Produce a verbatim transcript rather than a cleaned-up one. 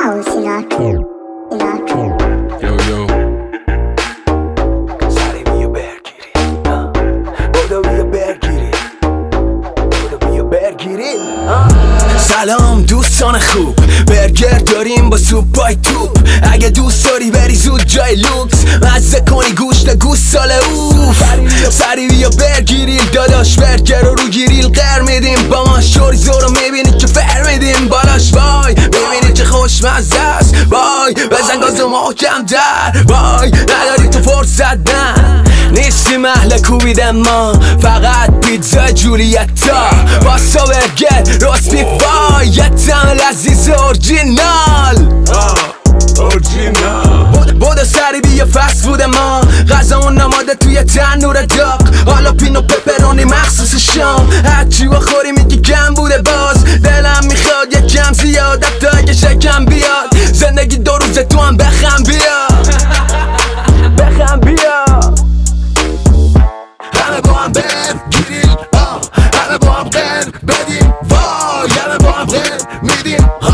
house in our crib, in our crib. Yo yo سری بیا برگیریم بودا بیا برگیریم بودا بیا برگیریم سلام دوستان خوب، برگر داریم با سوپای توپ. اگه دوست داری بری زود جای لوکس، مزه کنی گوشت گوساله اوف. سری بیا برگیریم داداش، برگر رو رو گریل قر میدیم. با ما شوریزو رو میبینی که فر میدیم بالاش. وای میبینی که خوشمزه است، وای بزن گازو محکم در. وای نداری تو فرصت نه، نیستیم اهل کوبیدن ما، فقط پیتزا جولیتا پاستا برگر راست بیف. وای یه طعم لذیذ اورجینال اورجینال. بودا سری بیا فست فود ما، غذا اون نماده توی تنور داغ. حالا پینو پپرونی مخصوص شام، هرچی بخوری میگی کم بوده. باز دلم میخواد یه کم زیاد تا که شکم بیاد. زندگی دو روزه تو هم بخم بیا بخم بیا. همه با هم برگیریم، همه با هم قر بدیم. وای همه با هم قر میدیم.